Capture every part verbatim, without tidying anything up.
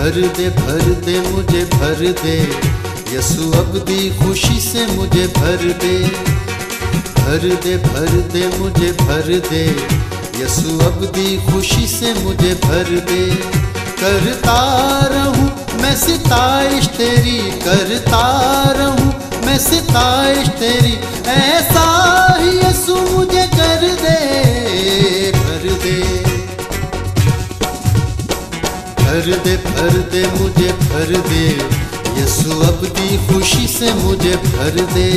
भर दे भर दे मुझे भर दे, यसु अब्दी खुशी से मुझे भर दे। भर दे भर दे मुझे भर दे, यसु अब्दी खुशी से मुझे भर दे। करता रहूं मैं सिताइश तेरी, करता रहूं मैं सिताइश तेरी, ऐसा ही यसु मुझे कर दे। भर दे भर दे भर दे मुझे भर दे, यसु अब्दी खुशी से मुझे भर दे।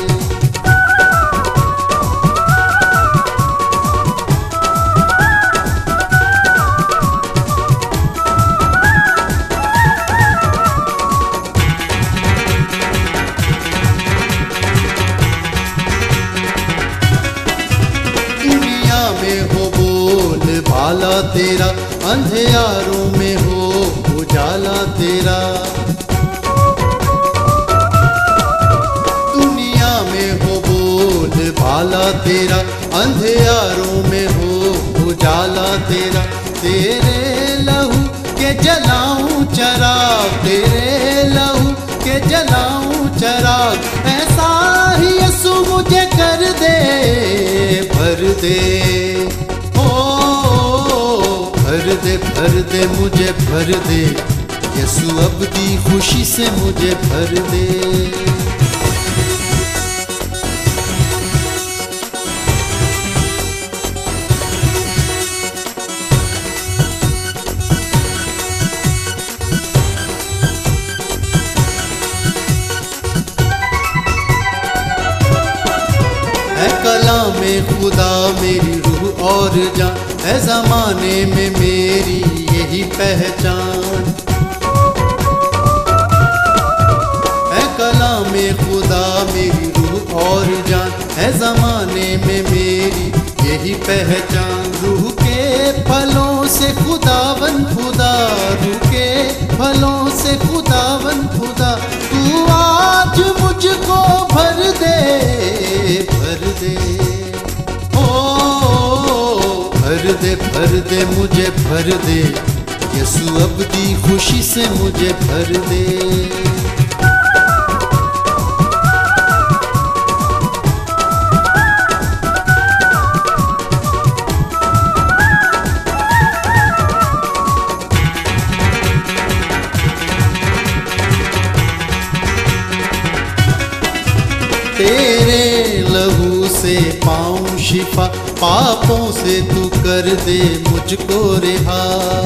दुनिया में हो बोल भाला तेरा, अंधेरों में हो उजाला तेरा। दुनिया में हो बोल भाला तेरा, अंधेरों में हो उजाला तेरा। तेरे लहू के जलाऊं चराग, तेरे लहू के जलाऊं चराग, ऐसा ही यसु मुझे कर दे। भर दे भर दे भर दे मुझे भर दे, यसु अब्दी खुशी से मुझे भर दे। है कलाम में खुदा मेरी रूह और जान, है ज़माने में मेरी यही पहचान। है कलाम में खुदा मेरी रूह और जान, है ज़माने में मेरी यही पहचान। रूह के फलों से खुदावन खुदा, रूह के फलों से खुदावन खुदा, तू आज मुझको भर दे। भर दे भर दे भर दे मुझे भर दे, यसु अब्दी खुशी से मुझे भर दे। तेरे लहू से पाऊं शिफा, पापों से तू कर दे मुझको रिहा।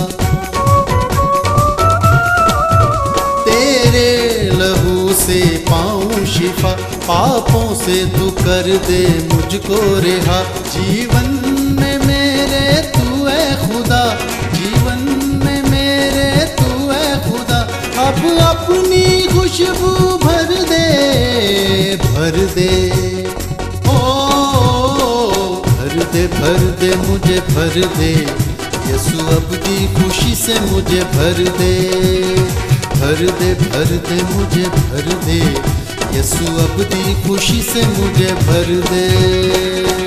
तेरे लहू से पाऊं शिफा, पापों से तू कर दे मुझको रिहा। जीवन में मेरे तू है खुदा, जीवन में मेरे तू है खुदा, अब अपनी खुशबू भर दे। भर दे भर दे भर दे मुझे भर दे, यसु अब्दी खुशी से मुझे भर दे। भर दे भर दे मुझे भर दे, यसु अब्दी खुशी से मुझे भर दे।